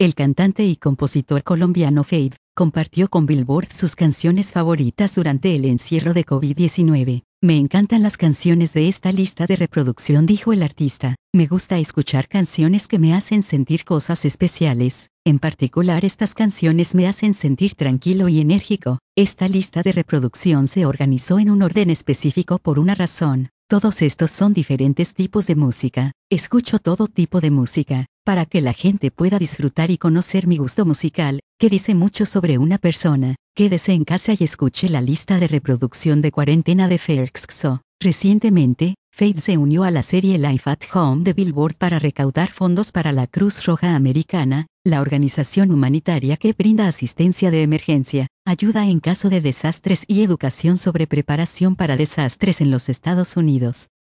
El cantante y compositor colombiano Feid compartió con Billboard sus canciones favoritas durante el encierro de COVID-19. Me encantan las canciones de esta lista de reproducción, dijo el artista. Me gusta escuchar canciones que me hacen sentir cosas especiales. En particular, estas canciones me hacen sentir tranquilo y enérgico. Esta lista de reproducción se organizó en un orden específico por una razón. Todos estos son diferentes tipos de música. Escucho todo tipo de música, para que la gente pueda disfrutar y conocer mi gusto musical, que dice mucho sobre una persona. Quédese en casa y escuche la lista de reproducción de cuarentena de Ferxxo. Recientemente, Feid se unió a la serie Life at Home de Billboard para recaudar fondos para la Cruz Roja Americana, la organización humanitaria que brinda asistencia de emergencia, ayuda en caso de desastres y educación sobre preparación para desastres en los Estados Unidos.